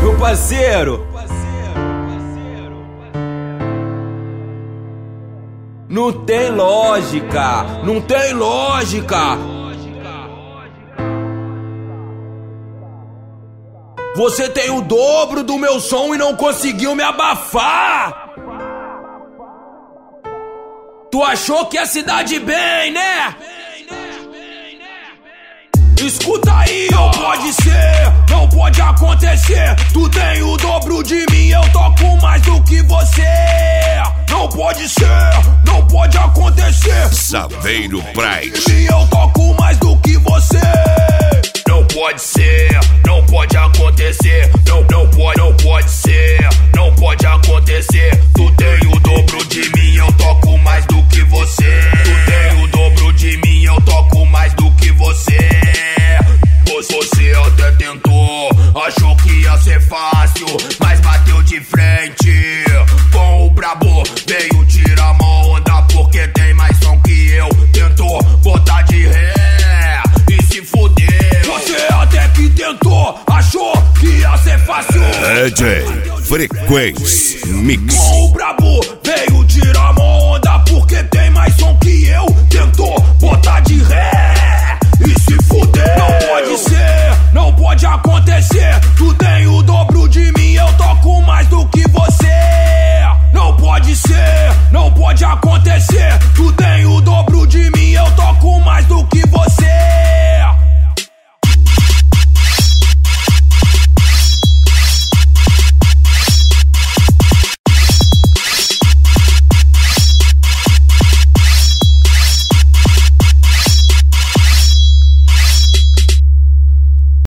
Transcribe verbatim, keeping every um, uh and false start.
Meu parceiro, não tem lógica, não tem lógica. Você tem o dobro do meu som e não conseguiu me abafar. Tu achou que a cidade bem, né? Escuta aí, não pode ser, não pode acontecer. Tu tem o dobro de mim, eu toco mais do que você. Não pode ser, não pode acontecer. Saveiro Price. Eu toco mais do que você. Não pode ser, não pode acontecer. Não, não pode, não pode ser, não pode acontecer. Tu tem o dobro de mim, eu toco mais do que você. Tu tem o dobro de mim, eu toco mais do que você. Você até tentou, achou que ia ser fácil, mas bateu de frente com o brabo. Veio tirar uma onda porque tem mais som que eu. Tentou botar de ré e se fudeu. Você até que tentou, achou que ia ser fácil. D J Frequência Mix. Com o brabo veio tirar uma onda porque tem mais som que eu. Tentou botar de ré e se fudeu. Não pode ser, não pode acontecer.